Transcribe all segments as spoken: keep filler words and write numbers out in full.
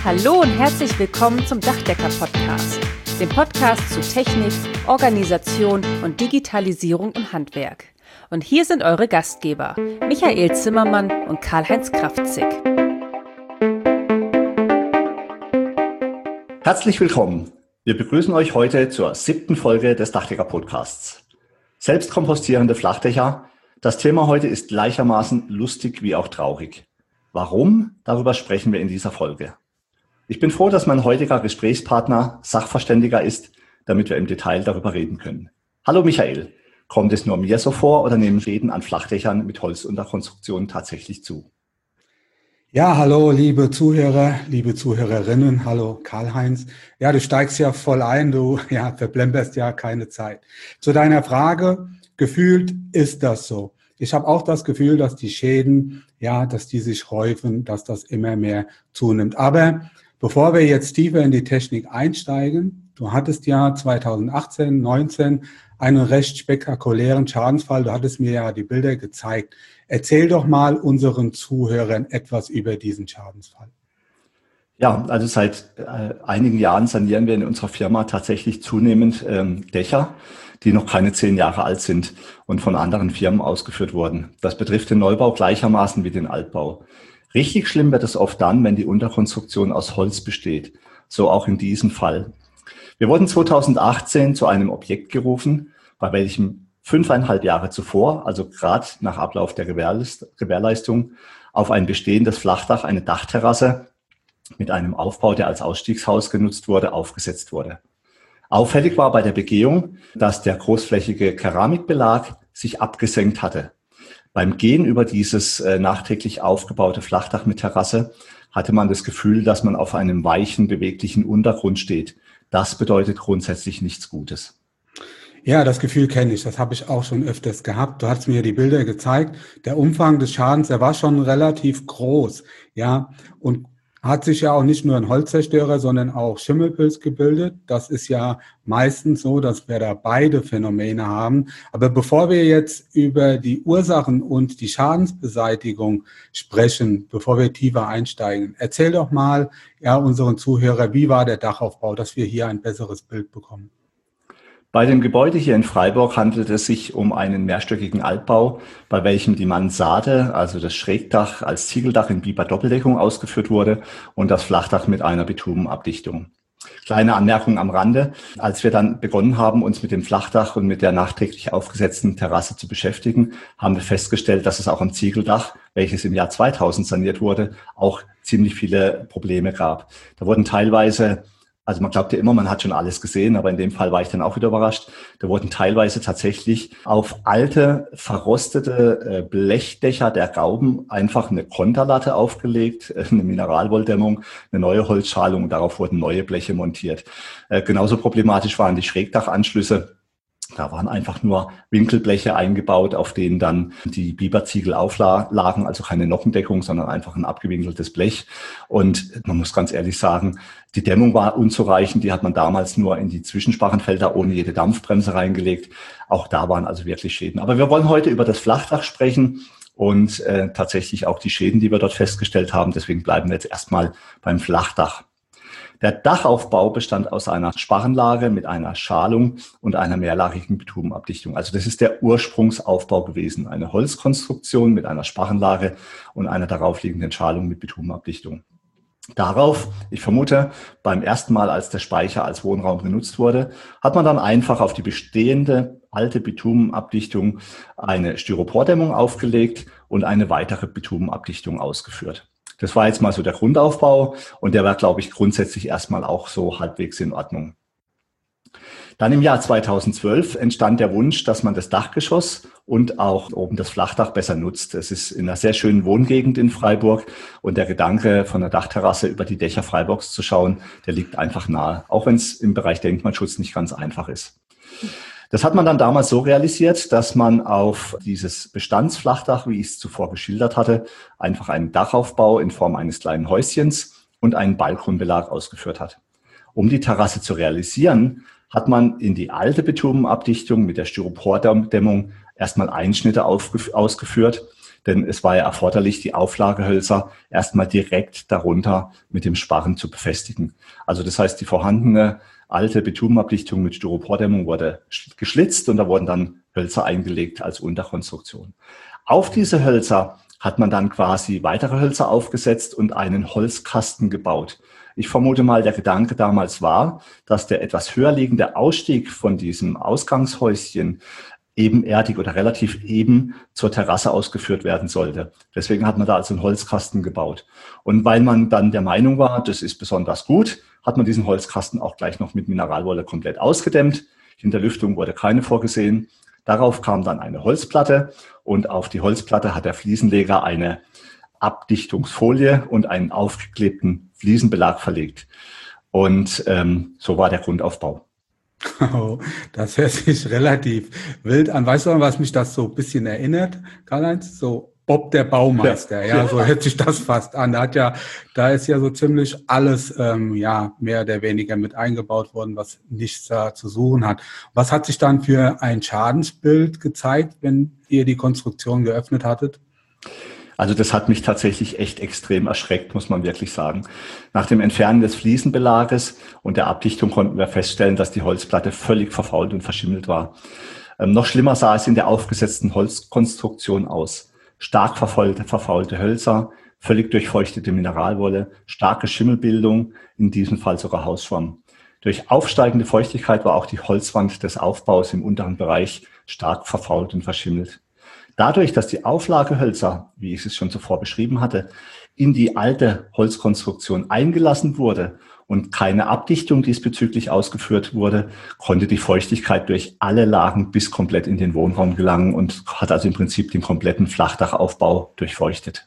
Hallo und herzlich willkommen zum Dachdecker-Podcast, dem Podcast zu Technik, Organisation und Digitalisierung im Handwerk. Und hier sind eure Gastgeber, Michael Zimmermann und Karl-Heinz Kraftzig. Herzlich willkommen. Wir begrüßen euch heute zur siebten Folge des Dachdecker-Podcasts. Selbstkompostierende Flachdächer. Das Thema heute ist gleichermaßen lustig wie auch traurig. Warum? Darüber sprechen wir in dieser Folge. Ich bin froh, dass mein heutiger Gesprächspartner Sachverständiger ist, damit wir im Detail darüber reden können. Hallo Michael, kommt es nur mir so vor oder nehmen Schäden an Flachdächern mit Holzunterkonstruktionen tatsächlich zu? Ja, hallo liebe Zuhörer, liebe Zuhörerinnen, hallo Karl-Heinz. Ja, du steigst ja voll ein, du ja, verplemperst ja keine Zeit. Zu deiner Frage, gefühlt ist das so. Ich habe auch das Gefühl, dass die Schäden, ja, dass die sich häufen, dass das immer mehr zunimmt. Aber bevor wir jetzt tiefer in die Technik einsteigen, du hattest ja zweitausendachtzehn, neunzehn einen recht spektakulären Schadensfall. Du hattest mir ja die Bilder gezeigt. Erzähl doch mal unseren Zuhörern etwas über diesen Schadensfall. Ja, also seit äh, einigen Jahren sanieren wir in unserer Firma tatsächlich zunehmend ähm, Dächer, die noch keine zehn Jahre alt sind und von anderen Firmen ausgeführt wurden. Das betrifft den Neubau gleichermaßen wie den Altbau. Richtig schlimm wird es oft dann, wenn die Unterkonstruktion aus Holz besteht. So auch in diesem Fall. Wir wurden zweitausendachtzehn zu einem Objekt gerufen, bei welchem fünfeinhalb Jahre zuvor, also gerade nach Ablauf der Gewährleistung, auf ein bestehendes Flachdach eine Dachterrasse mit einem Aufbau, der als Ausstiegshaus genutzt wurde, aufgesetzt wurde. Auffällig war bei der Begehung, dass der großflächige Keramikbelag sich abgesenkt hatte. Beim Gehen über dieses äh, nachträglich aufgebaute Flachdach mit Terrasse hatte man das Gefühl, dass man auf einem weichen, beweglichen Untergrund steht. Das bedeutet grundsätzlich nichts Gutes. Ja, das Gefühl kenne ich. Das habe ich auch schon öfters gehabt. Du hast mir die Bilder gezeigt. Der Umfang des Schadens, der war schon relativ groß. Ja, und hat sich ja auch nicht nur ein Holzzerstörer, sondern auch Schimmelpilz gebildet. Das ist ja meistens so, dass wir da beide Phänomene haben. Aber bevor wir jetzt über die Ursachen und die Schadensbeseitigung sprechen, bevor wir tiefer einsteigen, erzähl doch mal ja unseren Zuhörern, wie war der Dachaufbau, dass wir hier ein besseres Bild bekommen. Bei dem Gebäude hier in Freiburg handelt es sich um einen mehrstöckigen Altbau, bei welchem die Mansarde, also das Schrägdach, als Ziegeldach in Biber-Doppeldeckung ausgeführt wurde und das Flachdach mit einer Bitumenabdichtung. Kleine Anmerkung am Rande: Als wir dann begonnen haben, uns mit dem Flachdach und mit der nachträglich aufgesetzten Terrasse zu beschäftigen, haben wir festgestellt, dass es auch am Ziegeldach, welches im Jahr zweitausend saniert wurde, auch ziemlich viele Probleme gab. Da wurden teilweise Also man glaubt ja immer, man hat schon alles gesehen, aber in dem Fall war ich dann auch wieder überrascht. Da wurden teilweise tatsächlich auf alte, verrostete Blechdächer der Gauben einfach eine Konterlatte aufgelegt, eine Mineralwolldämmung, eine neue Holzschalung und darauf wurden neue Bleche montiert. Genauso problematisch waren die Schrägdachanschlüsse. Da waren einfach nur Winkelbleche eingebaut, auf denen dann die Biberziegel auflagen, also keine Nockendeckung, sondern einfach ein abgewinkeltes Blech. Und man muss ganz ehrlich sagen, die Dämmung war unzureichend. Die hat man damals nur in die Zwischensparrenfelder ohne jede Dampfbremse reingelegt. Auch da waren also wirklich Schäden. Aber wir wollen heute über das Flachdach sprechen und äh, tatsächlich auch die Schäden, die wir dort festgestellt haben. Deswegen bleiben wir jetzt erstmal beim Flachdach. Der Dachaufbau bestand aus einer Sparrenlage mit einer Schalung und einer mehrlagigen Bitumenabdichtung. Also das ist der Ursprungsaufbau gewesen. Eine Holzkonstruktion mit einer Sparrenlage und einer daraufliegenden Schalung mit Bitumenabdichtung. Darauf, ich vermute, beim ersten Mal, als der Speicher als Wohnraum genutzt wurde, hat man dann einfach auf die bestehende alte Bitumenabdichtung eine Styropordämmung aufgelegt und eine weitere Bitumenabdichtung ausgeführt. Das war jetzt mal so der Grundaufbau und der war, glaube ich, grundsätzlich erstmal auch so halbwegs in Ordnung. Dann im Jahr zweitausendzwölf entstand der Wunsch, dass man das Dachgeschoss und auch oben das Flachdach besser nutzt. Es ist in einer sehr schönen Wohngegend in Freiburg und der Gedanke, von der Dachterrasse über die Dächer Freiburgs zu schauen, der liegt einfach nahe, auch wenn es im Bereich Denkmalschutz nicht ganz einfach ist. Das hat man dann damals so realisiert, dass man auf dieses Bestandsflachdach, wie ich es zuvor geschildert hatte, einfach einen Dachaufbau in Form eines kleinen Häuschens und einen Balkonbelag ausgeführt hat. Um die Terrasse zu realisieren, hat man in die alte Bitumenabdichtung mit der Styropordämmung erstmal Einschnitte ausgeführt, denn es war ja erforderlich, die Auflagehölzer erstmal direkt darunter mit dem Sparren zu befestigen. Also das heißt, die vorhandene alte Bitumenabdichtung mit Styropordämmung wurde geschlitzt und da wurden dann Hölzer eingelegt als Unterkonstruktion. Auf diese Hölzer hat man dann quasi weitere Hölzer aufgesetzt und einen Holzkasten gebaut. Ich vermute mal, der Gedanke damals war, dass der etwas höher liegende Ausstieg von diesem Ausgangshäuschen ebenerdig oder relativ eben zur Terrasse ausgeführt werden sollte. Deswegen hat man da also einen Holzkasten gebaut. Und weil man dann der Meinung war, das ist besonders gut, hat man diesen Holzkasten auch gleich noch mit Mineralwolle komplett ausgedämmt. Hinterlüftung wurde keine vorgesehen. Darauf kam dann eine Holzplatte und auf die Holzplatte hat der Fliesenleger eine Abdichtungsfolie und einen aufgeklebten Fliesenbelag verlegt. Und ähm, so war der Grundaufbau. Oh, das hört sich relativ wild an. Weißt du, an was mich das so ein bisschen erinnert, Karl-Heinz? So Bob der Baumeister, ja, ja, so hört sich das fast an. Da hat ja, da ist ja so ziemlich alles, ähm, ja, mehr oder weniger mit eingebaut worden, was nichts da zu suchen hat. Was hat sich dann für ein Schadensbild gezeigt, wenn ihr die Konstruktion geöffnet hattet? Also das hat mich tatsächlich echt extrem erschreckt, muss man wirklich sagen. Nach dem Entfernen des Fliesenbelages und der Abdichtung konnten wir feststellen, dass die Holzplatte völlig verfault und verschimmelt war. Ähm, noch schlimmer sah es in der aufgesetzten Holzkonstruktion aus. Stark verfaulte, verfaulte Hölzer, völlig durchfeuchtete Mineralwolle, starke Schimmelbildung, in diesem Fall sogar Hausschwamm. Durch aufsteigende Feuchtigkeit war auch die Holzwand des Aufbaus im unteren Bereich stark verfault und verschimmelt. Dadurch, dass die Auflagehölzer, wie ich es schon zuvor beschrieben hatte, in die alte Holzkonstruktion eingelassen wurde und keine Abdichtung diesbezüglich ausgeführt wurde, konnte die Feuchtigkeit durch alle Lagen bis komplett in den Wohnraum gelangen und hat also im Prinzip den kompletten Flachdachaufbau durchfeuchtet.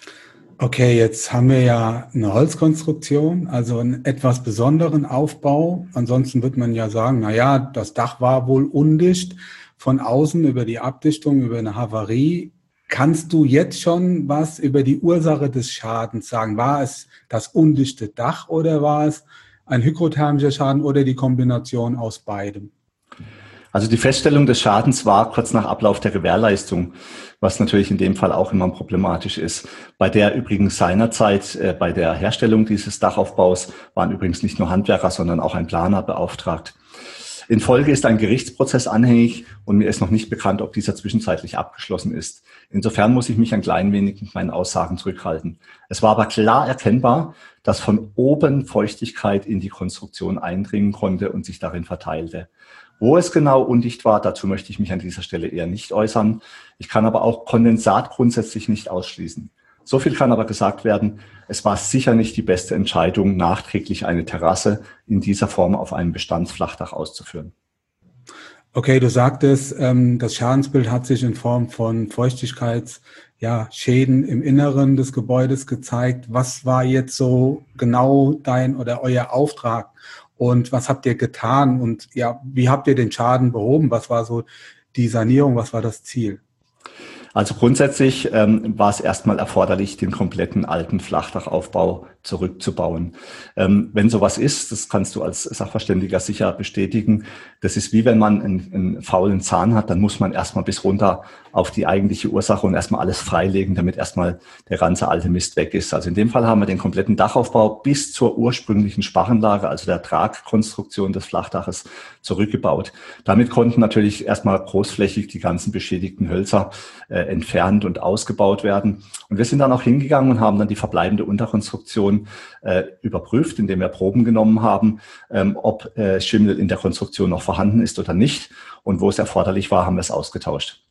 Okay, jetzt haben wir ja eine Holzkonstruktion, also einen etwas besonderen Aufbau. Ansonsten wird man ja sagen, na ja, das Dach war wohl undicht. Von außen über die Abdichtung, über eine Havarie. Kannst du jetzt schon was über die Ursache des Schadens sagen? War es das undichte Dach oder war es ein hygrothermischer Schaden oder die Kombination aus beidem? Also die Feststellung des Schadens war kurz nach Ablauf der Gewährleistung, was natürlich in dem Fall auch immer problematisch ist. Bei der übrigens seinerzeit, äh, bei der Herstellung dieses Dachaufbaus waren übrigens nicht nur Handwerker, sondern auch ein Planer beauftragt. In Folge ist ein Gerichtsprozess anhängig und mir ist noch nicht bekannt, ob dieser zwischenzeitlich abgeschlossen ist. Insofern muss ich mich ein klein wenig mit meinen Aussagen zurückhalten. Es war aber klar erkennbar, dass von oben Feuchtigkeit in die Konstruktion eindringen konnte und sich darin verteilte. Wo es genau undicht war, dazu möchte ich mich an dieser Stelle eher nicht äußern. Ich kann aber auch Kondensat grundsätzlich nicht ausschließen. So viel kann aber gesagt werden, es war sicher nicht die beste Entscheidung, nachträglich eine Terrasse in dieser Form auf einem Bestandsflachdach auszuführen. Okay, du sagtest, das Schadensbild hat sich in Form von Feuchtigkeitsschäden ja, Schäden im Inneren des Gebäudes gezeigt. Was war jetzt so genau dein oder euer Auftrag und was habt ihr getan und ja, wie habt ihr den Schaden behoben? Was war so die Sanierung, was war das Ziel? Also grundsätzlich ähm, war es erstmal erforderlich, den kompletten alten Flachdachaufbau zurückzubauen. Ähm, wenn sowas ist, das kannst du als Sachverständiger sicher bestätigen, das ist wie wenn man einen, einen faulen Zahn hat, dann muss man erstmal bis runter auf die eigentliche Ursache und erstmal alles freilegen, damit erstmal der ganze alte Mist weg ist. Also in dem Fall haben wir den kompletten Dachaufbau bis zur ursprünglichen Sparrenlage, also der Tragkonstruktion des Flachdaches, zurückgebaut. Damit konnten natürlich erstmal großflächig die ganzen beschädigten Hölzer äh, entfernt und ausgebaut werden. Und wir sind dann auch hingegangen und haben dann die verbleibende Unterkonstruktion äh, überprüft, indem wir Proben genommen haben, ähm, ob äh, Schimmel in der Konstruktion noch vorhanden ist oder nicht. Und wo es erforderlich war, haben wir es ausgetauscht.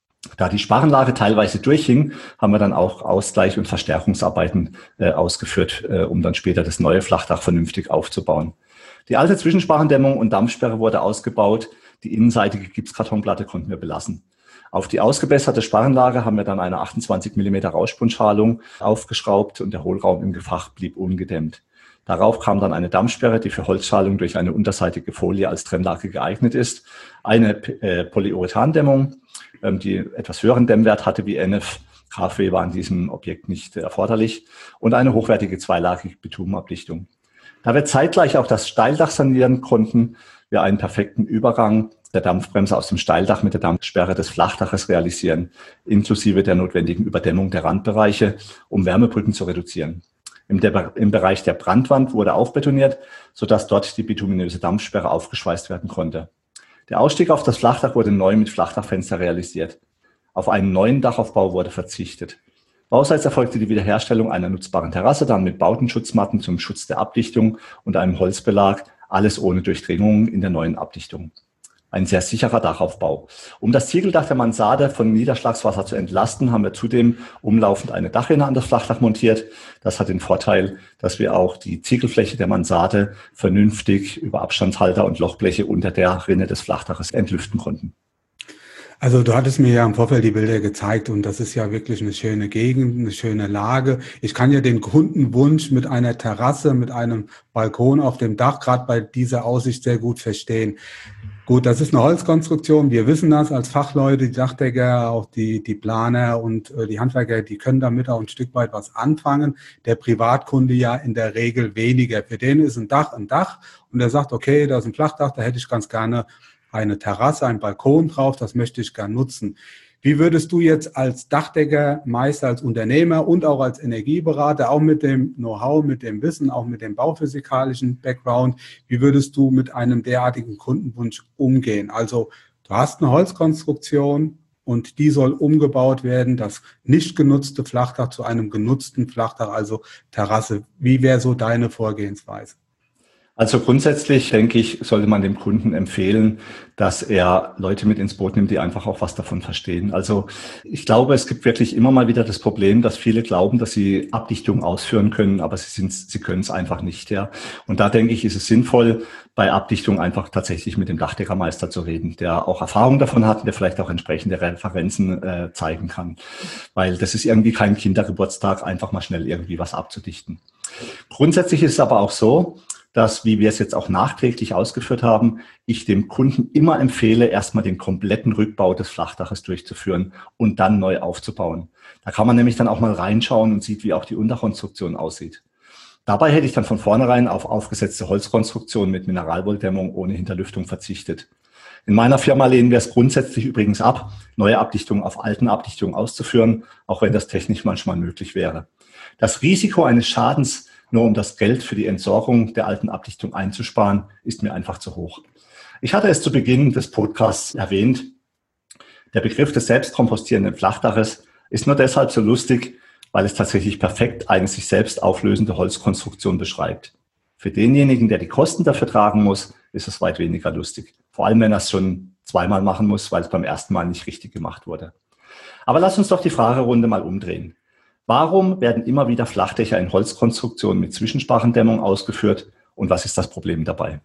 Da die Sparrenlage teilweise durchhing, haben wir dann auch Ausgleich- und Verstärkungsarbeiten äh, ausgeführt, äh, um dann später das neue Flachdach vernünftig aufzubauen. Die alte Zwischensparrendämmung und Dampfsperre wurde ausgebaut. Die innenseitige Gipskartonplatte konnten wir belassen. Auf die ausgebesserte Sparrenlage haben wir dann eine achtundzwanzig Millimeter Rauschbundschalung aufgeschraubt und der Hohlraum im Gefach blieb ungedämmt. Darauf kam dann eine Dampfsperre, die für Holzschalung durch eine unterseitige Folie als Trennlage geeignet ist, eine äh, Polyurethandämmung, ähm, die etwas höheren Dämmwert hatte wie N F. K f W war in diesem Objekt nicht äh, erforderlich und eine hochwertige zweilagige Bitumenabdichtung. Da wir zeitgleich auch das Steildach sanieren konnten, wir einen perfekten Übergang der Dampfbremse aus dem Steildach mit der Dampfsperre des Flachdaches realisieren, inklusive der notwendigen Überdämmung der Randbereiche, um Wärmebrücken zu reduzieren. Im, der, im Bereich der Brandwand wurde aufbetoniert, sodass dort die bituminöse Dampfsperre aufgeschweißt werden konnte. Der Ausstieg auf das Flachdach wurde neu mit Flachdachfenster realisiert. Auf einen neuen Dachaufbau wurde verzichtet. Bauseits erfolgte die Wiederherstellung einer nutzbaren Terrasse, dann mit Bautenschutzmatten zum Schutz der Abdichtung und einem Holzbelag, alles ohne Durchdringungen in der neuen Abdichtung. Ein sehr sicherer Dachaufbau. Um das Ziegeldach der Mansarde von Niederschlagswasser zu entlasten, haben wir zudem umlaufend eine Dachrinne an das Flachdach montiert. Das hat den Vorteil, dass wir auch die Ziegelfläche der Mansarde vernünftig über Abstandshalter und Lochbleche unter der Rinne des Flachdaches entlüften konnten. Also du hattest mir ja im Vorfeld die Bilder gezeigt und das ist ja wirklich eine schöne Gegend, eine schöne Lage. Ich kann ja den Kundenwunsch mit einer Terrasse, mit einem Balkon auf dem Dach gerade bei dieser Aussicht sehr gut verstehen. Gut, das ist eine Holzkonstruktion. Wir wissen das als Fachleute, die Dachdecker, auch die, die Planer und äh, die Handwerker, die können damit auch ein Stück weit was anfangen. Der Privatkunde ja in der Regel weniger. Für den ist ein Dach ein Dach und der sagt, okay, da ist ein Flachdach, da hätte ich ganz gerne eine Terrasse, ein Balkon drauf, das möchte ich gerne nutzen. Wie würdest du jetzt als Dachdeckermeister, als Unternehmer und auch als Energieberater, auch mit dem Know-how, mit dem Wissen, auch mit dem bauphysikalischen Background, wie würdest du mit einem derartigen Kundenwunsch umgehen? Also du hast eine Holzkonstruktion und die soll umgebaut werden, das nicht genutzte Flachdach zu einem genutzten Flachdach, also Terrasse. Wie wäre so deine Vorgehensweise? Also grundsätzlich, denke ich, sollte man dem Kunden empfehlen, dass er Leute mit ins Boot nimmt, die einfach auch was davon verstehen. Also ich glaube, es gibt wirklich immer mal wieder das Problem, dass viele glauben, dass sie Abdichtung ausführen können, aber sie sind, sie können es einfach nicht, ja. Und da denke ich, ist es sinnvoll, bei Abdichtung einfach tatsächlich mit dem Dachdeckermeister zu reden, der auch Erfahrung davon hat und der vielleicht auch entsprechende Referenzen äh, zeigen kann. Weil das ist irgendwie kein Kindergeburtstag, einfach mal schnell irgendwie was abzudichten. Grundsätzlich ist es aber auch so, dass, wie wir es jetzt auch nachträglich ausgeführt haben, ich dem Kunden immer empfehle, erstmal den kompletten Rückbau des Flachdaches durchzuführen und dann neu aufzubauen. Da kann man nämlich dann auch mal reinschauen und sieht, wie auch die Unterkonstruktion aussieht. Dabei hätte ich dann von vornherein auf aufgesetzte Holzkonstruktion mit Mineralwolldämmung ohne Hinterlüftung verzichtet. In meiner Firma lehnen wir es grundsätzlich übrigens ab, neue Abdichtungen auf alten Abdichtungen auszuführen, auch wenn das technisch manchmal möglich wäre. Das Risiko eines Schadens, nur um das Geld für die Entsorgung der alten Abdichtung einzusparen, ist mir einfach zu hoch. Ich hatte es zu Beginn des Podcasts erwähnt. Der Begriff des selbstkompostierenden Flachdaches ist nur deshalb so lustig, weil es tatsächlich perfekt eine sich selbst auflösende Holzkonstruktion beschreibt. Für denjenigen, der die Kosten dafür tragen muss, ist es weit weniger lustig. Vor allem, wenn er es schon zweimal machen muss, weil es beim ersten Mal nicht richtig gemacht wurde. Aber lass uns doch die Fragerunde mal umdrehen. Warum werden immer wieder Flachdächer in Holzkonstruktionen mit Zwischensparrendämmung ausgeführt und was ist das Problem dabei?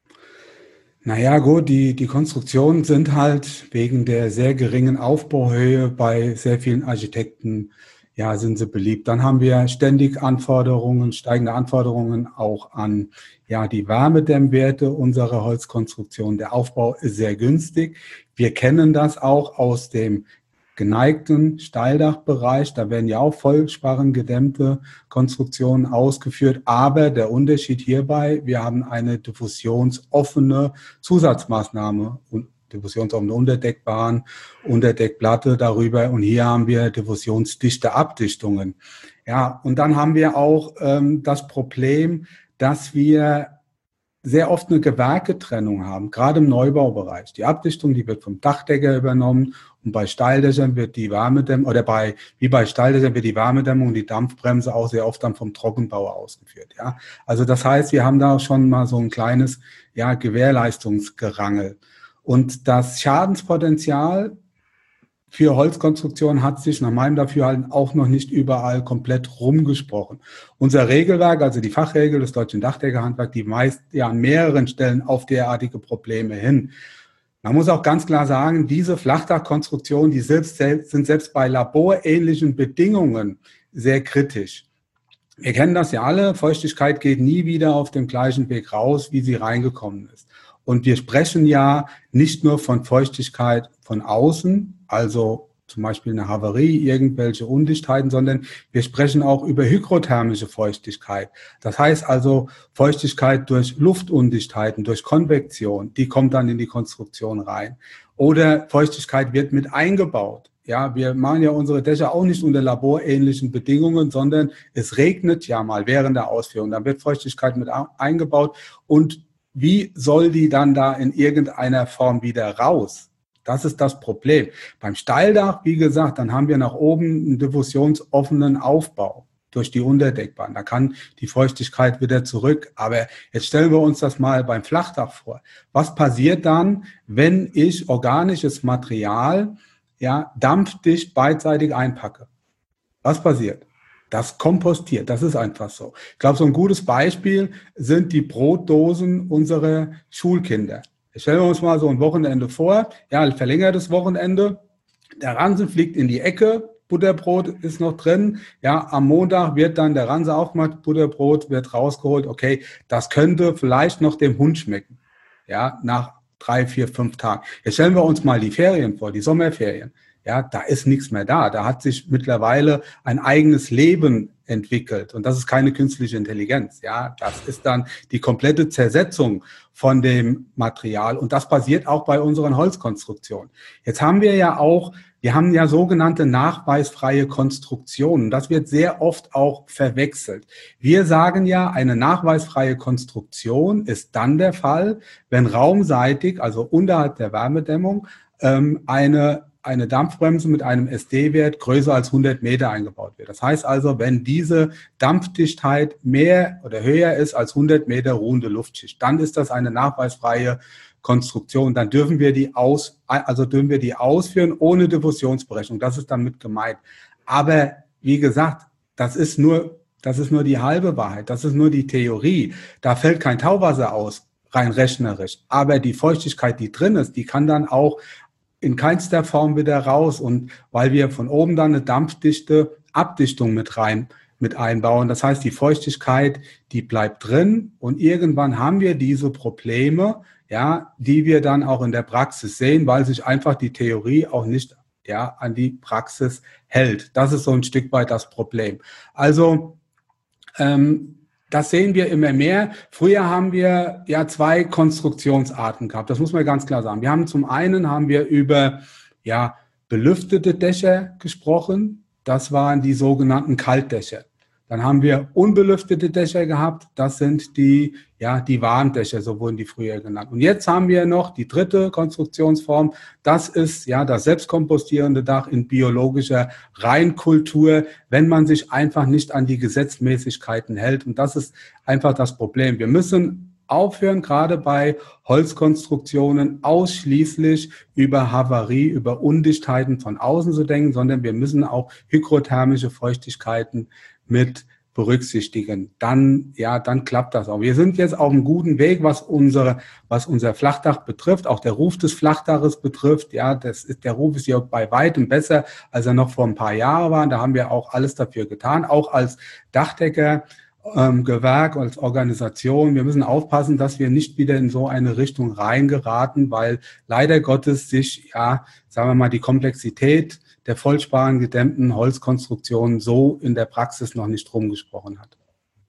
Naja gut, die, die Konstruktionen sind halt wegen der sehr geringen Aufbauhöhe bei sehr vielen Architekten, ja, sind sie beliebt. Dann haben wir ständig Anforderungen, steigende Anforderungen auch an ja die Wärmedämmwerte unserer Holzkonstruktion. Der Aufbau ist sehr günstig. Wir kennen das auch aus dem geneigten Steildachbereich, da werden ja auch vollsparrengedämmte Konstruktionen ausgeführt, aber der Unterschied hierbei, wir haben eine diffusionsoffene Zusatzmaßnahme und diffusionsoffene Unterdeckbahn, Unterdeckplatte darüber und hier haben wir diffusionsdichte Abdichtungen. Ja, und dann haben wir auch ähm, das Problem, dass wir sehr oft eine Gewerketrennung haben, gerade im Neubaubereich. Die Abdichtung, die wird vom Dachdecker übernommen und bei Steildächern wird die Wärmedämmung, oder bei, wie bei Steildächern wird die Wärmedämmung und die Dampfbremse auch sehr oft dann vom Trockenbauer ausgeführt, ja. Also das heißt, wir haben da schon mal so ein kleines, ja, Gewährleistungsgerangel. Und das Schadenspotenzial für Holzkonstruktion hat sich nach meinem Dafürhalten auch noch nicht überall komplett rumgesprochen. Unser Regelwerk, also die Fachregel des Deutschen Dachdeckerhandwerks, die weist ja an mehreren Stellen auf derartige Probleme hin. Man muss auch ganz klar sagen, diese Flachdachkonstruktionen, die selbst, sind selbst bei laborähnlichen Bedingungen sehr kritisch. Wir kennen das ja alle, Feuchtigkeit geht nie wieder auf dem gleichen Weg raus, wie sie reingekommen ist. Und wir sprechen ja nicht nur von Feuchtigkeit von außen, also zum Beispiel eine Havarie, irgendwelche Undichtheiten, sondern wir sprechen auch über hygrothermische Feuchtigkeit. Das heißt also Feuchtigkeit durch Luftundichtheiten, durch Konvektion, die kommt dann in die Konstruktion rein. Oder Feuchtigkeit wird mit eingebaut. Ja, wir machen ja unsere Dächer auch nicht unter laborähnlichen Bedingungen, sondern es regnet ja mal während der Ausführung. Dann wird Feuchtigkeit mit eingebaut. Und wie soll die dann da in irgendeiner Form wieder raus? Das ist das Problem. Beim Steildach, wie gesagt, dann haben wir nach oben einen diffusionsoffenen Aufbau durch die Unterdeckbahn. Da kann die Feuchtigkeit wieder zurück. Aber jetzt stellen wir uns das mal beim Flachdach vor. Was passiert dann, wenn ich organisches Material, ja, dampfdicht beidseitig einpacke? Was passiert? Das kompostiert. Das ist einfach so. Ich glaube, so ein gutes Beispiel sind die Brotdosen unserer Schulkinder. Stellen wir uns mal so ein Wochenende vor, ja, verlängertes Wochenende, der Ransen fliegt in die Ecke, Butterbrot ist noch drin, ja, am Montag wird dann der Ranse aufgemacht, Butterbrot wird rausgeholt, okay, das könnte vielleicht noch dem Hund schmecken, ja, nach drei, vier, fünf Tagen. Jetzt stellen wir uns mal die Ferien vor, die Sommerferien, ja, da ist nichts mehr da, da hat sich mittlerweile ein eigenes Leben entwickelt und das ist keine künstliche Intelligenz, ja, das ist dann die komplette Zersetzung von dem Material und das passiert auch bei unseren Holzkonstruktionen. Jetzt haben wir ja auch, wir haben ja sogenannte nachweisfreie Konstruktionen, das wird sehr oft auch verwechselt. Wir sagen ja, eine nachweisfreie Konstruktion ist dann der Fall, wenn raumseitig, also unterhalb der Wärmedämmung, ähm, eine eine Dampfbremse mit einem S D-Wert größer als hundert Meter eingebaut wird. Das heißt also, wenn diese Dampfdichtheit mehr oder höher ist als hundert Meter ruhende Luftschicht, dann ist das eine nachweisfreie Konstruktion. Dann dürfen wir die aus, also dürfen wir die ausführen ohne Diffusionsberechnung. Das ist damit gemeint. Aber wie gesagt, das ist nur, das ist nur die halbe Wahrheit. Das ist nur die Theorie. Da fällt kein Tauwasser aus, rein rechnerisch. Aber die Feuchtigkeit, die drin ist, die kann dann auch in keinster Form wieder raus und weil wir von oben dann eine dampfdichte Abdichtung mit rein mit einbauen. Das heißt, die Feuchtigkeit, die bleibt drin und irgendwann haben wir diese Probleme, ja, die wir dann auch in der Praxis sehen, weil sich einfach die Theorie auch nicht, ja, an die Praxis hält. Das ist so ein Stück weit das Problem. Also, ähm, das sehen wir immer mehr. Früher haben wir ja zwei Konstruktionsarten gehabt. Das muss man ganz klar sagen. Wir haben zum einen haben wir über ja belüftete Dächer gesprochen. Das waren die sogenannten Kaltdächer. Dann haben wir unbelüftete Dächer gehabt. Das sind die ja die Warmdächer, so wurden die früher genannt. Und jetzt haben wir noch die dritte Konstruktionsform. Das ist ja das selbstkompostierende Dach in biologischer Reinkultur, wenn man sich einfach nicht an die Gesetzmäßigkeiten hält. Und das ist einfach das Problem. Wir müssen aufhören, gerade bei Holzkonstruktionen ausschließlich über Havarie, über Undichtheiten von außen zu denken, sondern wir müssen auch hygrothermische Feuchtigkeiten mit berücksichtigen. Dann, ja, dann klappt das auch. Wir sind jetzt auf einem guten Weg, was unsere, was unser Flachdach betrifft, auch der Ruf des Flachdaches betrifft. Ja, das ist, der Ruf ist ja bei weitem besser, als er noch vor ein paar Jahren war. Da haben wir auch alles dafür getan, auch als Dachdecker. Ähm, Gewerk, als Organisation. Wir müssen aufpassen, dass wir nicht wieder in so eine Richtung reingeraten, weil leider Gottes sich, ja, sagen wir mal, die Komplexität der vollsparen gedämmten Holzkonstruktionen so in der Praxis noch nicht rumgesprochen hat.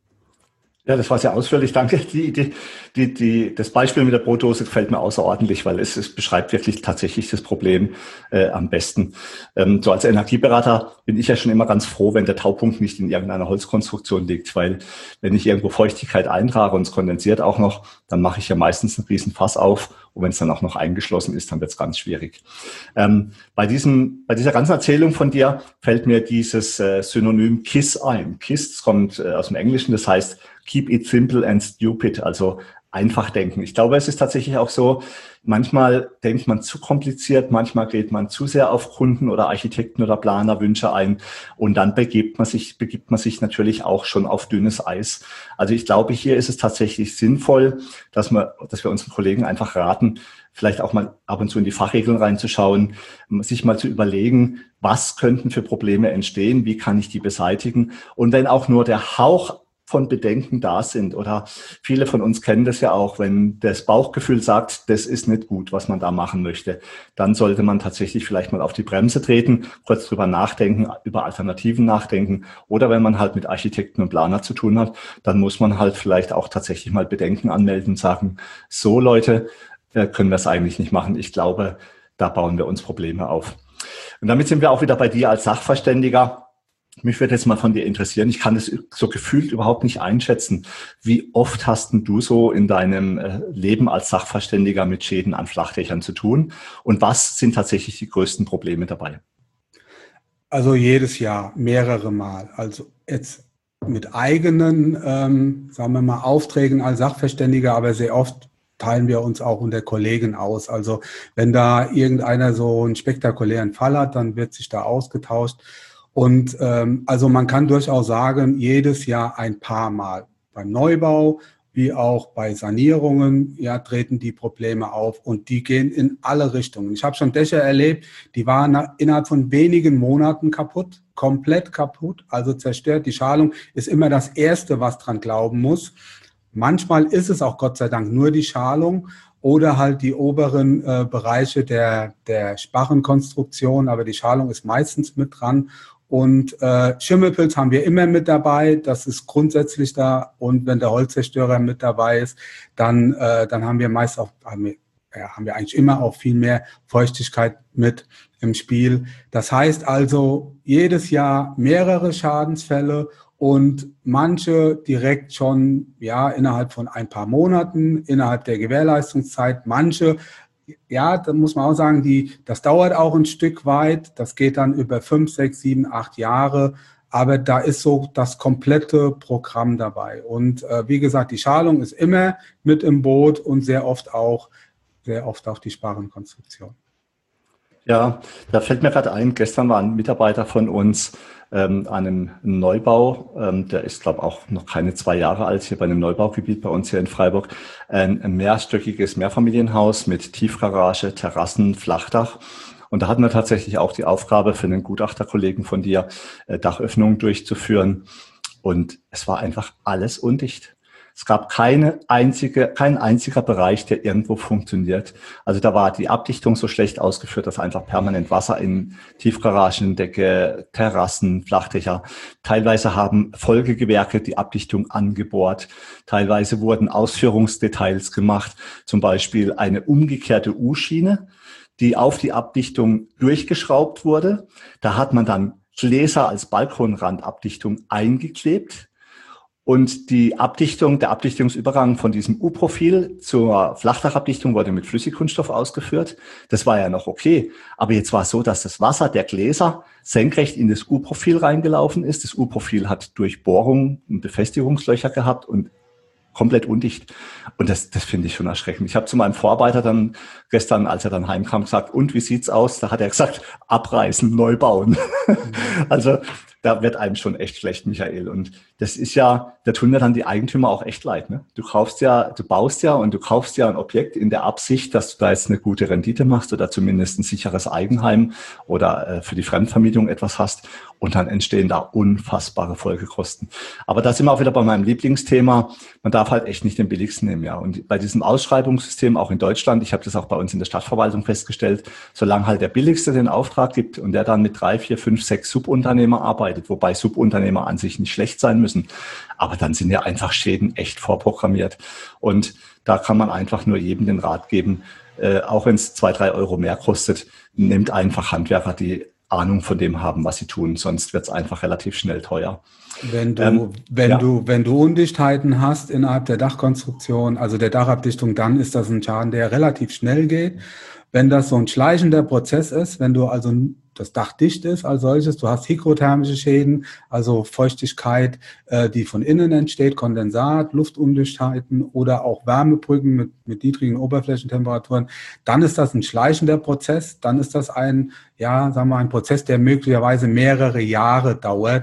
Ja, das war sehr ausführlich. Danke. Die, die, die, die, das Beispiel mit der Brotdose gefällt mir außerordentlich, weil es, es beschreibt wirklich tatsächlich das Problem äh, am besten. Ähm, so als Energieberater bin ich ja schon immer ganz froh, wenn der Taupunkt nicht in irgendeiner Holzkonstruktion liegt, weil wenn ich irgendwo Feuchtigkeit eintrage und es kondensiert auch noch, dann mache ich ja meistens einen riesen Fass auf und wenn es dann auch noch eingeschlossen ist, dann wird es ganz schwierig. Ähm, bei diesem, bei dieser ganzen Erzählung von dir fällt mir dieses äh, Synonym K I S S ein. K I S S kommt äh, aus dem Englischen, das heißt Keep it simple and stupid, also einfach denken. Ich glaube, es ist tatsächlich auch so, manchmal denkt man zu kompliziert, manchmal geht man zu sehr auf Kunden oder Architekten oder Planerwünsche ein und dann begibt man sich, begibt man sich natürlich auch schon auf dünnes Eis. Also ich glaube, hier ist es tatsächlich sinnvoll, dass wir, dass wir unseren Kollegen einfach raten, vielleicht auch mal ab und zu in die Fachregeln reinzuschauen, sich mal zu überlegen, was könnten für Probleme entstehen, wie kann ich die beseitigen und wenn auch nur der Hauch von Bedenken da sind, oder viele von uns kennen das ja auch, wenn das Bauchgefühl sagt, das ist nicht gut, was man da machen möchte, dann sollte man tatsächlich vielleicht mal auf die Bremse treten, kurz drüber nachdenken, über Alternativen nachdenken, oder wenn man halt mit Architekten und Planer zu tun hat, dann muss man halt vielleicht auch tatsächlich mal Bedenken anmelden und sagen, so Leute, äh, können wir es eigentlich nicht machen. Ich glaube, da bauen wir uns Probleme auf. Und damit sind wir auch wieder bei dir als Sachverständiger. Mich würde jetzt mal von dir interessieren, ich kann das so gefühlt überhaupt nicht einschätzen. Wie oft hast denn du so in deinem Leben als Sachverständiger mit Schäden an Flachdächern zu tun? Und was sind tatsächlich die größten Probleme dabei? Also jedes Jahr, mehrere Mal. Also jetzt mit eigenen, ähm, sagen wir mal, Aufträgen als Sachverständiger, aber sehr oft teilen wir uns auch unter Kollegen aus. Also wenn da irgendeiner so einen spektakulären Fall hat, dann wird sich da ausgetauscht. Und ähm, also man kann durchaus sagen, jedes Jahr ein paar Mal beim Neubau wie auch bei Sanierungen, ja, treten die Probleme auf und die gehen in alle Richtungen. Ich habe schon Dächer erlebt, die waren innerhalb von wenigen Monaten kaputt, komplett kaputt, also zerstört. Die Schalung ist immer das Erste, was dran glauben muss. Manchmal ist es auch Gott sei Dank nur die Schalung oder halt die oberen äh, Bereiche der, der Sparrenkonstruktion, aber die Schalung ist meistens mit dran. Und äh, Schimmelpilz haben wir immer mit dabei, das ist grundsätzlich da. Und wenn der Holzzerstörer mit dabei ist, dann, äh, dann haben wir meist auch, haben wir, ja, haben wir eigentlich immer auch viel mehr Feuchtigkeit mit im Spiel. Das heißt also, jedes Jahr mehrere Schadensfälle und manche direkt schon, ja, innerhalb von ein paar Monaten, innerhalb der Gewährleistungszeit, manche, ja, da muss man auch sagen, die, das dauert auch ein Stück weit. Das geht dann über fünf, sechs, sieben, acht Jahre. Aber da ist so das komplette Programm dabei. Und äh, wie gesagt, die Schalung ist immer mit im Boot und sehr oft auch, sehr oft auch die Sparrenkonstruktion. Ja, da fällt mir gerade ein, gestern war ein Mitarbeiter von uns ähm, an einem Neubau, ähm, der ist, glaube ich, auch noch keine zwei Jahre alt, hier bei einem Neubaugebiet bei uns hier in Freiburg, ein, ein mehrstöckiges Mehrfamilienhaus mit Tiefgarage, Terrassen, Flachdach. Und da hatten wir tatsächlich auch die Aufgabe für einen Gutachterkollegen von dir, äh, Dachöffnungen durchzuführen. Und es war einfach alles undicht. Es gab keine einzige, kein einziger Bereich, der irgendwo funktioniert. Also da war die Abdichtung so schlecht ausgeführt, dass einfach permanent Wasser in Tiefgaragendecke, Terrassen, Flachdächer. Teilweise haben Folgegewerke die Abdichtung angebohrt. Teilweise wurden Ausführungsdetails gemacht, zum Beispiel eine umgekehrte U-Schiene, die auf die Abdichtung durchgeschraubt wurde. Da hat man dann Gläser als Balkonrandabdichtung eingeklebt. Und die Abdichtung, der Abdichtungsübergang von diesem U-Profil zur Flachdachabdichtung wurde mit Flüssigkunststoff ausgeführt. Das war ja noch okay. Aber jetzt war es so, dass das Wasser der Gläser senkrecht in das U-Profil reingelaufen ist. Das U-Profil hat Durchbohrungen und Befestigungslöcher gehabt und komplett undicht. Und das, das finde ich schon erschreckend. Ich habe zu meinem Vorarbeiter dann gestern, als er dann heimkam, gesagt, und wie sieht's aus? Da hat er gesagt, abreißen, neu bauen. Mhm. Also da wird einem schon echt schlecht, Michael. Und das ist ja, da tun ja dann die Eigentümer auch echt leid, ne? Du kaufst ja, du baust ja und du kaufst ja ein Objekt in der Absicht, dass du da jetzt eine gute Rendite machst oder zumindest ein sicheres Eigenheim oder äh, für die Fremdvermietung etwas hast. Und dann entstehen da unfassbare Folgekosten. Aber da sind wir auch wieder bei meinem Lieblingsthema. Man darf halt echt nicht den billigsten nehmen, ja. Und bei diesem Ausschreibungssystem, auch in Deutschland, ich habe das auch bei uns in der Stadtverwaltung festgestellt, solange halt der Billigste den Auftrag gibt und der dann mit drei, vier, fünf, sechs Subunternehmer arbeitet, wobei Subunternehmer an sich nicht schlecht sein müssen. Aber dann sind ja einfach Schäden echt vorprogrammiert. Und da kann man einfach nur jedem den Rat geben, äh, auch wenn es zwei, drei Euro mehr kostet, nehmt einfach Handwerker, die Ahnung von dem haben, was sie tun, sonst wird es einfach relativ schnell teuer. Wenn du, ähm, wenn ja. du, wenn du Undichtheiten hast innerhalb der Dachkonstruktion, also der Dachabdichtung, dann ist das ein Schaden, der relativ schnell geht. Wenn das so ein schleichender Prozess ist, wenn du also das Dach dicht ist als solches, du hast hygrothermische Schäden, also Feuchtigkeit, äh, die von innen entsteht, Kondensat, Luftundichtheiten oder auch Wärmebrücken mit, mit niedrigen Oberflächentemperaturen, dann ist das ein schleichender Prozess, dann ist das ein, ja, sagen wir, ein Prozess, der möglicherweise mehrere Jahre dauert.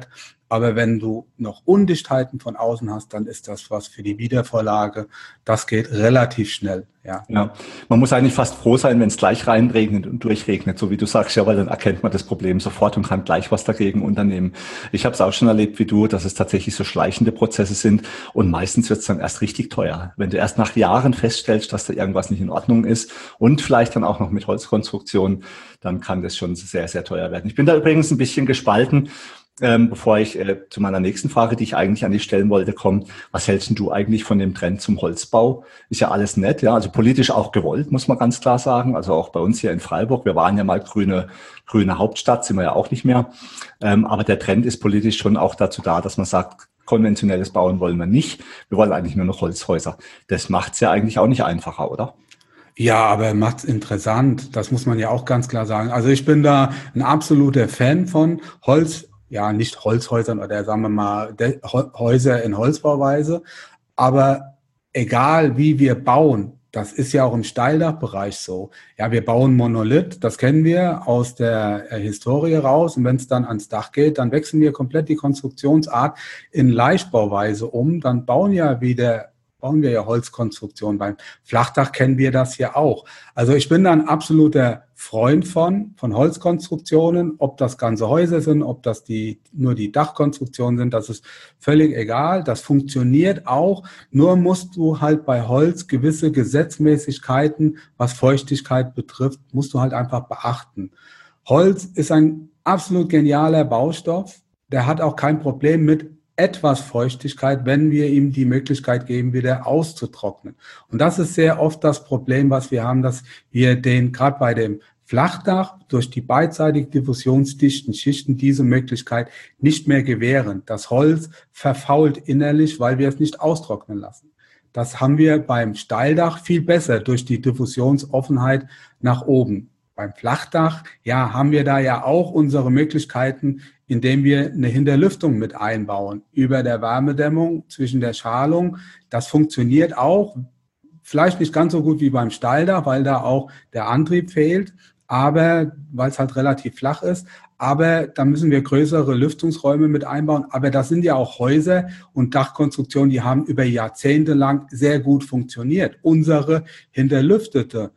Aber wenn du noch Undichtheiten von außen hast, dann ist das was für die Wiedervorlage. Das geht relativ schnell. Ja. Ja, man muss eigentlich fast froh sein, wenn es gleich reinregnet und durchregnet, so wie du sagst, ja, weil dann erkennt man das Problem sofort und kann gleich was dagegen unternehmen. Ich habe es auch schon erlebt wie du, dass es tatsächlich so schleichende Prozesse sind und meistens wird es dann erst richtig teuer. Wenn du erst nach Jahren feststellst, dass da irgendwas nicht in Ordnung ist und vielleicht dann auch noch mit Holzkonstruktion, dann kann das schon sehr, sehr teuer werden. Ich bin da übrigens ein bisschen gespalten. Ähm, bevor ich äh, zu meiner nächsten Frage, die ich eigentlich an dich stellen wollte, komme, was hältst denn du eigentlich von dem Trend zum Holzbau? Ist ja alles nett, ja, also politisch auch gewollt, muss man ganz klar sagen. Also auch bei uns hier in Freiburg, wir waren ja mal grüne, grüne Hauptstadt, sind wir ja auch nicht mehr. Ähm, aber der Trend ist politisch schon auch dazu da, dass man sagt, konventionelles Bauen wollen wir nicht. Wir wollen eigentlich nur noch Holzhäuser. Das macht's ja eigentlich auch nicht einfacher, oder? Ja, aber macht's interessant. Das muss man ja auch ganz klar sagen. Also ich bin da ein absoluter Fan von Holz. Ja, nicht Holzhäusern oder sagen wir mal De- Häuser in Holzbauweise, aber egal wie wir bauen, das ist ja auch im Steildachbereich so. Ja, wir bauen Monolith, das kennen wir aus der äh, Historie raus und wenn es dann ans Dach geht, dann wechseln wir komplett die Konstruktionsart in Leichtbauweise um, dann bauen ja wieder bauen wir ja Holzkonstruktion. Beim Flachdach kennen wir das ja auch. Also ich bin da ein absoluter Freund von, von Holzkonstruktionen, ob das ganze Häuser sind, ob das die, nur die Dachkonstruktionen sind, das ist völlig egal. Das funktioniert auch. Nur musst du halt bei Holz gewisse Gesetzmäßigkeiten, was Feuchtigkeit betrifft, musst du halt einfach beachten. Holz ist ein absolut genialer Baustoff. Der hat auch kein Problem mit etwas Feuchtigkeit, wenn wir ihm die Möglichkeit geben, wieder auszutrocknen. Und das ist sehr oft das Problem, was wir haben, dass wir den, gerade bei dem Flachdach, durch die beidseitig diffusionsdichten Schichten diese Möglichkeit nicht mehr gewähren. Das Holz verfault innerlich, weil wir es nicht austrocknen lassen. Das haben wir beim Steildach viel besser durch die Diffusionsoffenheit nach oben. Beim Flachdach, ja, haben wir da ja auch unsere Möglichkeiten, indem wir eine Hinterlüftung mit einbauen über der Wärmedämmung zwischen der Schalung. Das funktioniert auch, vielleicht nicht ganz so gut wie beim Steildach, weil da auch der Antrieb fehlt, aber weil es halt relativ flach ist. Aber da müssen wir größere Lüftungsräume mit einbauen. Aber das sind ja auch Häuser und Dachkonstruktionen, die haben über Jahrzehnte lang sehr gut funktioniert. Unsere hinterlüftete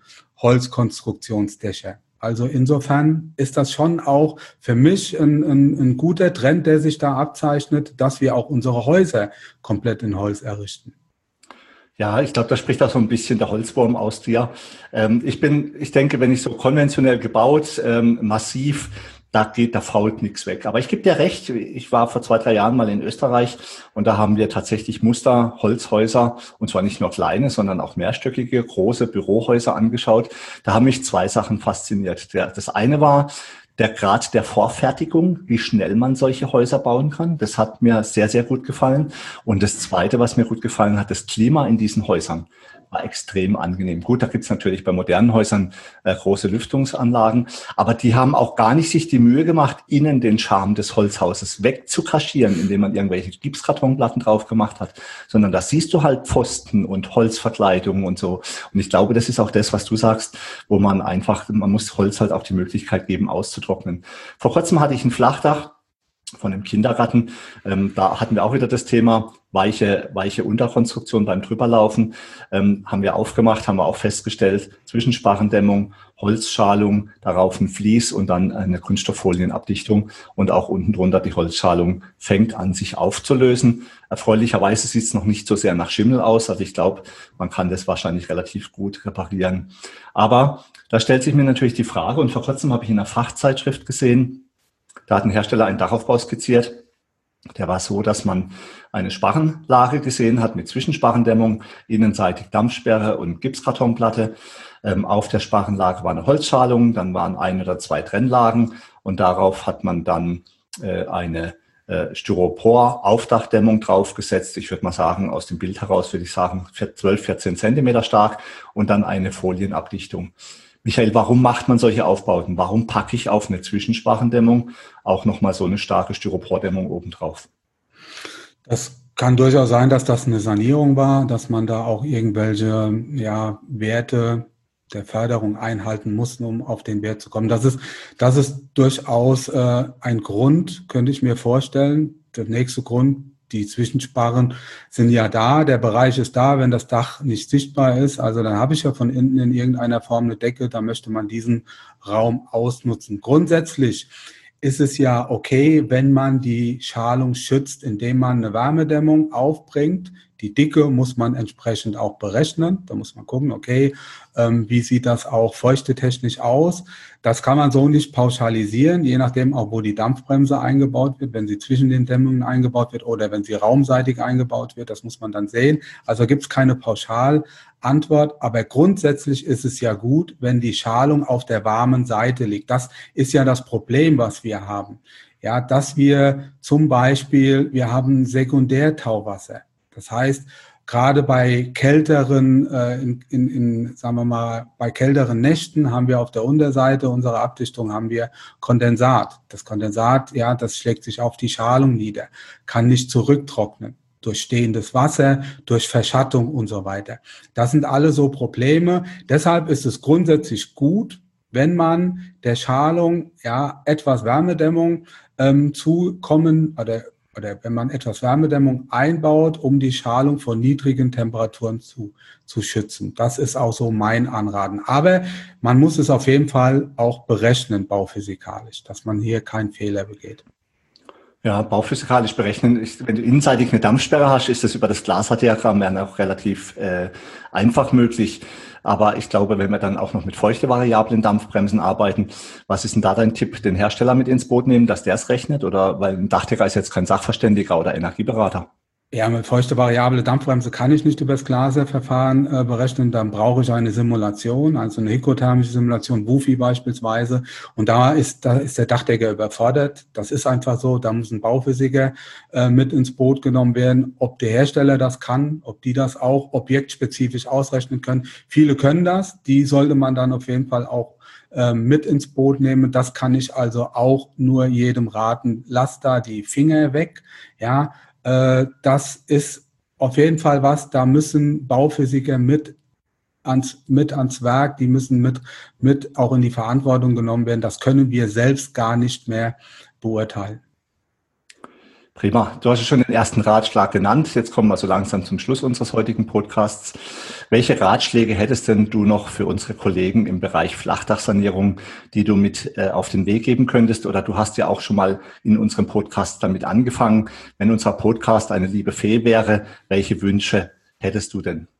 Holzkonstruktionsdächer. Also insofern ist das schon auch für mich ein, ein, ein guter Trend, der sich da abzeichnet, dass wir auch unsere Häuser komplett in Holz errichten. Ja, ich glaube, da spricht auch so ein bisschen der Holzwurm aus dir. Ähm, ich bin, ich denke, wenn ich so konventionell gebaut, ähm, massiv, da geht, da fault nichts weg. Aber ich gebe dir recht, ich war vor zwei, drei Jahren mal in Österreich und da haben wir tatsächlich Muster, Holzhäuser, und zwar nicht nur kleine, sondern auch mehrstöckige, große Bürohäuser angeschaut. Da haben mich zwei Sachen fasziniert. Das eine war der Grad der Vorfertigung, wie schnell man solche Häuser bauen kann. Das hat mir sehr, sehr gut gefallen. Und das zweite, was mir gut gefallen hat, das Klima in diesen Häusern war extrem angenehm. Gut, da gibt's natürlich bei modernen Häusern äh, große Lüftungsanlagen, aber die haben auch gar nicht sich die Mühe gemacht, innen den Charme des Holzhauses wegzukaschieren, indem man irgendwelche Gipskartonplatten drauf gemacht hat, sondern da siehst du halt Pfosten und Holzverkleidungen und so. Und ich glaube, das ist auch das, was du sagst, wo man einfach, man muss Holz halt auch die Möglichkeit geben, auszutrocknen. Vor kurzem hatte ich ein Flachdach von einem Kindergarten. Ähm, da hatten wir auch wieder das Thema weiche, weiche Unterkonstruktion beim Drüberlaufen. Ähm, haben wir aufgemacht, haben wir auch festgestellt, Zwischensparrendämmung, Holzschalung, darauf ein Vlies und dann eine Kunststofffolienabdichtung und auch unten drunter die Holzschalung fängt an, sich aufzulösen. Erfreulicherweise sieht es noch nicht so sehr nach Schimmel aus. Also ich glaube, man kann das wahrscheinlich relativ gut reparieren. Aber da stellt sich mir natürlich die Frage, und vor kurzem habe ich in einer Fachzeitschrift gesehen, da hat ein Hersteller einen Dachaufbau skizziert. Der war so, dass man eine Sparrenlage gesehen hat mit Zwischensparrendämmung, innenseitig Dampfsperre und Gipskartonplatte. Ähm, auf der Sparrenlage war eine Holzschalung, dann waren ein oder zwei Trennlagen und darauf hat man dann äh, eine äh, Styropor-Aufdachdämmung draufgesetzt. Ich würde mal sagen, aus dem Bild heraus würde ich sagen zwölf, vierzehn Zentimeter stark und dann eine Folienabdichtung. Michael, warum macht man solche Aufbauten? Warum packe ich auf eine Zwischensparrendämmung auch nochmal so eine starke Styropordämmung obendrauf? Das kann durchaus sein, dass das eine Sanierung war, dass man da auch irgendwelche ja, Werte der Förderung einhalten muss, um auf den Wert zu kommen. Das ist, das ist durchaus äh, ein Grund, könnte ich mir vorstellen. der nächste Grund, die Zwischensparren sind ja da, der Bereich ist da, wenn das Dach nicht sichtbar ist, also dann habe ich ja von innen in irgendeiner Form eine Decke, da möchte man diesen Raum ausnutzen. Grundsätzlich ist es ja okay, wenn man die Schalung schützt, indem man eine Wärmedämmung aufbringt. Die Dicke muss man entsprechend auch berechnen. Da muss man gucken, okay, ähm, wie sieht das auch feuchtetechnisch aus? Das kann man so nicht pauschalisieren, je nachdem auch, wo die Dampfbremse eingebaut wird, wenn sie zwischen den Dämmungen eingebaut wird oder wenn sie raumseitig eingebaut wird. Das muss man dann sehen. Also gibt es keine Pauschalantwort, aber grundsätzlich ist es ja gut, wenn die Schalung auf der warmen Seite liegt. Das ist ja das Problem, was wir haben. Ja, dass wir zum Beispiel, wir haben Sekundärtauwasser. Das heißt, gerade bei kälteren, äh, in, in, in, sagen wir mal, bei kälteren Nächten haben wir auf der Unterseite unserer Abdichtung haben wir Kondensat. Das Kondensat, ja, das schlägt sich auf die Schalung nieder, kann nicht zurücktrocknen durch stehendes Wasser, durch Verschattung und so weiter. Das sind alle so Probleme. Deshalb ist es grundsätzlich gut, wenn man der Schalung ja etwas Wärmedämmung ähm, zukommen oder oder wenn man etwas Wärmedämmung einbaut, um die Schalung vor niedrigen Temperaturen zu, zu schützen. Das ist auch so mein Anraten. Aber man muss es auf jeden Fall auch berechnen, bauphysikalisch, dass man hier keinen Fehler begeht. Ja, bauphysikalisch berechnen. Ich, wenn du innenseitig eine Dampfsperre hast, ist das über das Glaser-Diagramm dann auch relativ äh, einfach möglich. Aber ich glaube, wenn wir dann auch noch mit feuchte variablen Dampfbremsen arbeiten, was ist denn da dein Tipp? Den Hersteller mit ins Boot nehmen, dass der es rechnet? Oder weil ein Dachdecker ist jetzt kein Sachverständiger oder Energieberater? Ja, mit feuchte variable Dampfbremse kann ich nicht über das Glaser-Verfahren äh, berechnen. Dann brauche ich eine Simulation, also eine hygrothermische Simulation, Wufi beispielsweise. Und da ist, da ist der Dachdecker überfordert. Das ist einfach so. Da muss ein Bauphysiker äh, mit ins Boot genommen werden. Ob der Hersteller das kann, ob die das auch objektspezifisch ausrechnen können. Viele können das. Die sollte man dann auf jeden Fall auch äh, mit ins Boot nehmen. Das kann ich also auch nur jedem raten. Lass da die Finger weg, ja. Das ist auf jeden Fall was, da müssen Bauphysiker mit ans, mit ans Werk, die müssen mit, mit auch in die Verantwortung genommen werden. Das können wir selbst gar nicht mehr beurteilen. Prima. Du hast ja schon den ersten Ratschlag genannt. Jetzt kommen wir so langsam zum Schluss unseres heutigen Podcasts. Welche Ratschläge hättest denn du noch für unsere Kollegen im Bereich Flachdachsanierung, die du mit äh, auf den Weg geben könntest? Oder du hast ja auch schon mal in unserem Podcast damit angefangen. Wenn unser Podcast eine liebe Fee wäre, welche Wünsche hättest du denn?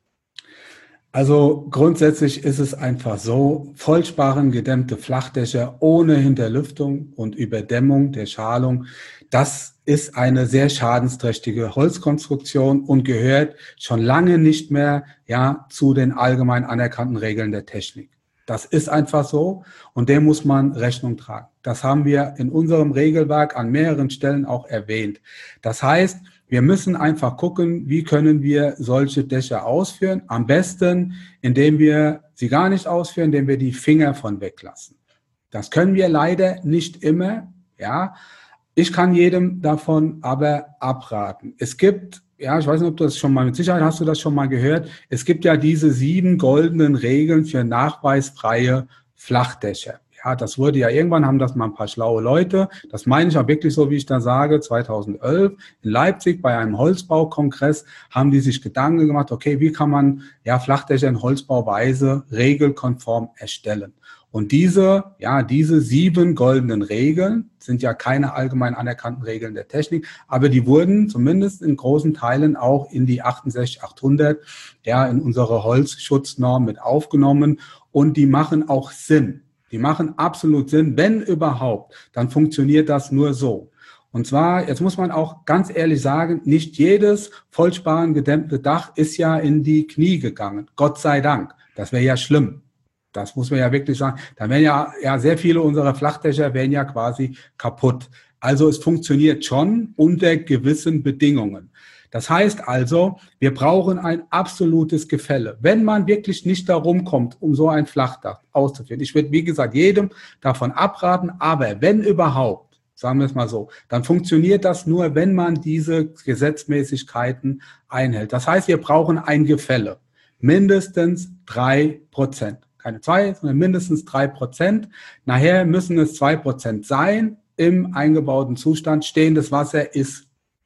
Also grundsätzlich ist es einfach so, vollsparrengedämmte Flachdächer ohne Hinterlüftung und Überdämmung der Schalung, das ist eine sehr schadensträchtige Holzkonstruktion und gehört schon lange nicht mehr ja zu den allgemein anerkannten Regeln der Technik. Das ist einfach so und dem muss man Rechnung tragen. Das haben wir in unserem Regelwerk an mehreren Stellen auch erwähnt. Das heißt, wir müssen einfach gucken, wie können wir solche Dächer ausführen. Am besten, indem wir sie gar nicht ausführen, indem wir die Finger von weglassen. Das können wir leider nicht immer, ja. Ich kann jedem davon aber abraten. Es gibt, ja, ich weiß nicht, ob du das schon mal, mit Sicherheit hast du das schon mal gehört, es gibt ja diese sieben goldenen Regeln für nachweisfreie Flachdächer. Ja, das wurde ja, irgendwann haben das mal ein paar schlaue Leute, das meine ich auch wirklich so, wie ich da sage, zweitausendelf in Leipzig bei einem Holzbaukongress haben die sich Gedanken gemacht, okay, wie kann man ja Flachdächer in Holzbauweise regelkonform erstellen? Und diese, ja, diese sieben goldenen Regeln sind ja keine allgemein anerkannten Regeln der Technik, aber die wurden zumindest in großen Teilen auch in die achtundsechzig achthundert, ja, in unsere Holzschutznorm mit aufgenommen und die machen auch Sinn. Die machen absolut Sinn, wenn überhaupt, dann funktioniert das nur so. Und zwar, jetzt muss man auch ganz ehrlich sagen, nicht jedes vollsparengedämmte Dach ist ja in die Knie gegangen. Gott sei Dank. Das wäre ja schlimm. Das muss man ja wirklich sagen. Da wären ja, ja sehr viele unserer Flachdächer wären ja quasi kaputt. Also es funktioniert schon unter gewissen Bedingungen. Das heißt also, wir brauchen ein absolutes Gefälle. Wenn man wirklich nicht darum kommt, um so ein Flachdach auszuführen. Ich würde, wie gesagt, jedem davon abraten, aber wenn überhaupt, sagen wir es mal so, dann funktioniert das nur, wenn man diese Gesetzmäßigkeiten einhält. Das heißt, wir brauchen ein Gefälle. Mindestens drei Prozent. Keine zwei, sondern mindestens drei Prozent. Nachher müssen es zwei Prozent sein im eingebauten Zustand. Stehendes Wasser ist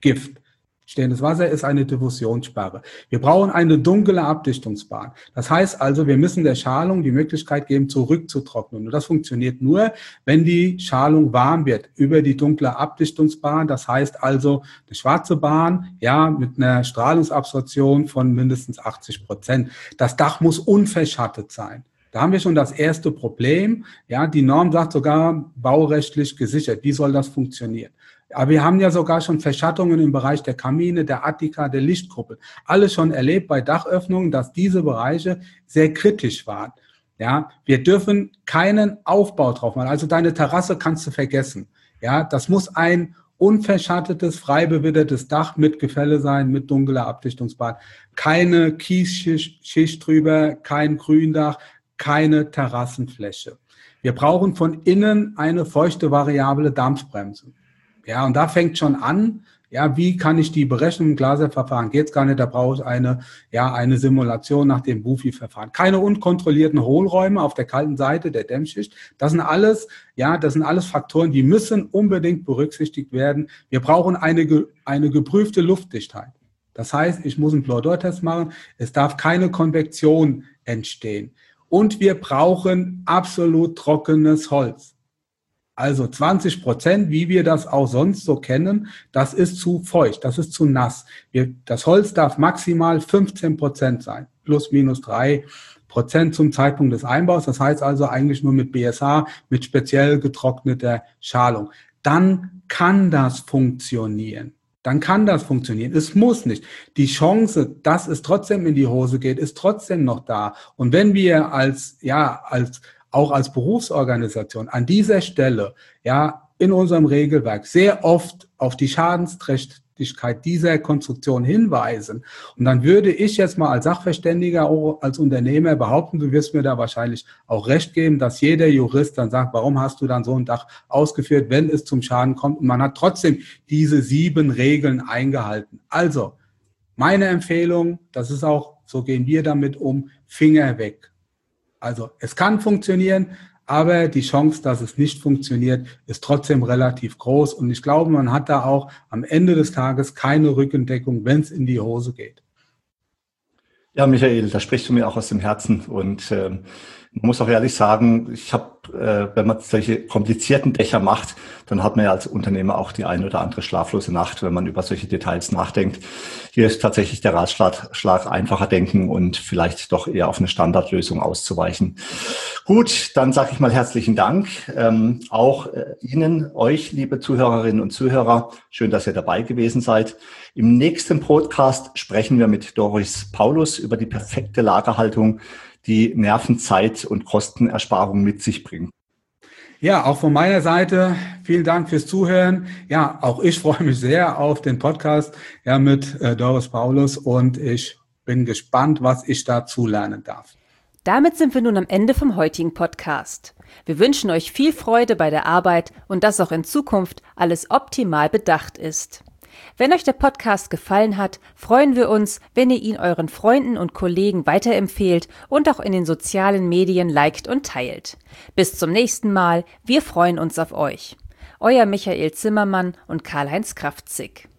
Gift. Stehendes Wasser ist eine Diffusionssperre. Wir brauchen eine dunkle Abdichtungsbahn. Das heißt also, wir müssen der Schalung die Möglichkeit geben, zurückzutrocknen. Und das funktioniert nur, wenn die Schalung warm wird über die dunkle Abdichtungsbahn. Das heißt also, eine schwarze Bahn, ja, mit einer Strahlungsabsorption von mindestens achtzig Prozent. Das Dach muss unverschattet sein. Da haben wir schon das erste Problem. Ja, die Norm sagt sogar baurechtlich gesichert. Wie soll das funktionieren? Aber wir haben ja sogar schon Verschattungen im Bereich der Kamine, der Attika, der Lichtkuppel. Alles schon erlebt bei Dachöffnungen, dass diese Bereiche sehr kritisch waren. Ja, wir dürfen keinen Aufbau drauf machen. Also deine Terrasse kannst du vergessen. Ja, das muss ein unverschattetes, frei bewittertes Dach mit Gefälle sein, mit dunkler Abdichtungsbahn. Keine Kiesschicht drüber, kein Gründach, keine Terrassenfläche. Wir brauchen von innen eine feuchte variable Dampfbremse. Ja, und da fängt schon an, ja, wie kann ich die berechnen? Im Glaserverfahren geht's gar nicht, da brauche ich eine, ja, eine Simulation nach dem Bufi-Verfahren. Keine unkontrollierten Hohlräume auf der kalten Seite der Dämmschicht. Das sind alles, ja, das sind alles Faktoren, die müssen unbedingt berücksichtigt werden. Wir brauchen eine, eine geprüfte Luftdichtheit. Das heißt, ich muss einen Blow-Door-Test machen. Es darf keine Konvektion entstehen. Und wir brauchen absolut trockenes Holz. Also zwanzig Prozent, wie wir das auch sonst so kennen, das ist zu feucht, das ist zu nass. Wir, das Holz darf maximal fünfzehn Prozent sein, plus minus drei Prozent zum Zeitpunkt des Einbaus. Das heißt also eigentlich nur mit B S H, mit speziell getrockneter Schalung. Dann kann das funktionieren. Dann kann das funktionieren. Es muss nicht. Die Chance, dass es trotzdem in die Hose geht, ist trotzdem noch da. Und wenn wir als, ja, als auch als Berufsorganisation an dieser Stelle, ja, in unserem Regelwerk sehr oft auf die Schadensträchtigkeit dieser Konstruktion hinweisen. Und dann würde ich jetzt mal als Sachverständiger, auch als Unternehmer behaupten, du wirst mir da wahrscheinlich auch recht geben, dass jeder Jurist dann sagt, warum hast du dann so ein Dach ausgeführt, wenn es zum Schaden kommt? Und man hat trotzdem diese sieben Regeln eingehalten. Also, meine Empfehlung, das ist auch, so gehen wir damit um, Finger weg. Also es kann funktionieren, aber die Chance, dass es nicht funktioniert, ist trotzdem relativ groß. Und ich glaube, man hat da auch am Ende des Tages keine Rückendeckung, wenn es in die Hose geht. Ja, Michael, da sprichst du mir auch aus dem Herzen. Und äh, man muss auch ehrlich sagen, ich habe, äh, wenn man solche komplizierten Dächer macht, dann hat man ja als Unternehmer auch die eine oder andere schlaflose Nacht, wenn man über solche Details nachdenkt. Hier ist tatsächlich der Ratschlag Schlag einfacher denken und vielleicht doch eher auf eine Standardlösung auszuweichen. Gut, dann sage ich mal herzlichen Dank. Ähm, auch äh, Ihnen, euch, liebe Zuhörerinnen und Zuhörer, schön, dass ihr dabei gewesen seid. Im nächsten Podcast sprechen wir mit Doris Paulus über die perfekte Lagerhaltung, die Nerven, Zeit und Kostenersparung mit sich bringt. Ja, auch von meiner Seite vielen Dank fürs Zuhören. Ja, auch ich freue mich sehr auf den Podcast ja, mit äh, Doris Paulus und ich bin gespannt, was ich dazu lernen darf. Damit sind wir nun am Ende vom heutigen Podcast. Wir wünschen euch viel Freude bei der Arbeit und dass auch in Zukunft alles optimal bedacht ist. Wenn euch der Podcast gefallen hat, freuen wir uns, wenn ihr ihn euren Freunden und Kollegen weiterempfehlt und auch in den sozialen Medien liked und teilt. Bis zum nächsten Mal, wir freuen uns auf euch. Euer Michael Zimmermann und Karl-Heinz Kraftzig.